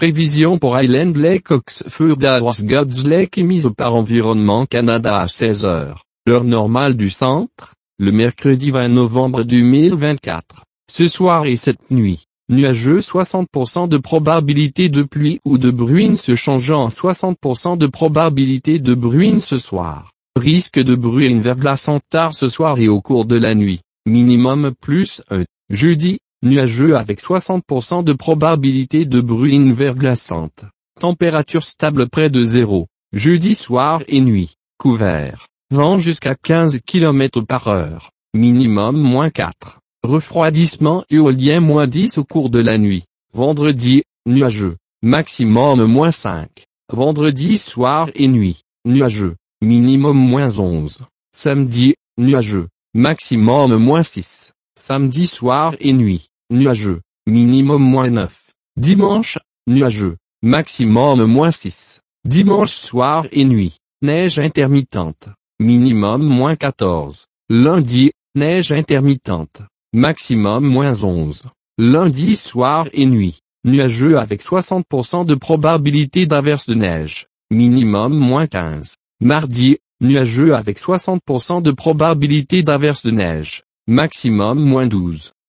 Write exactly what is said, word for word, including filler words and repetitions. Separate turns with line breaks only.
Prévision pour Island Lake Oxford Gods Lake émise par Environnement Canada à seize heures, l'heure normale du centre, le mercredi vingt novembre deux mille vingt-quatre. Ce soir et cette nuit, nuageux soixante pour cent de probabilité de pluie ou de bruine se changeant en soixante pour cent de probabilité de bruine ce soir. Risque de bruine verglaçante tard ce soir et au cours de la nuit, minimum plus un. Jeudi, nuageux avec soixante pour cent de probabilité de bruine verglaçante. Température stable près de zéro. Jeudi soir et nuit, couvert. Vent jusqu'à quinze kilomètres par heure. Minimum moins quatre. Refroidissement éolien moins dix au cours de la nuit. Vendredi, nuageux. Maximum moins cinq. Vendredi soir et nuit, nuageux. Minimum moins onze. Samedi, nuageux. Maximum moins six. Samedi soir et nuit, nuageux. Minimum moins neuf. Dimanche, nuageux. Maximum moins six. Dimanche soir et nuit, neige intermittente. Minimum moins quatorze. Lundi, neige intermittente. Maximum moins onze. Lundi soir et nuit, nuageux avec soixante pour cent de probabilité d'averse de neige. Minimum moins quinze. Mardi, nuageux avec soixante pour cent de probabilité d'averse de neige. Maximum moins douze.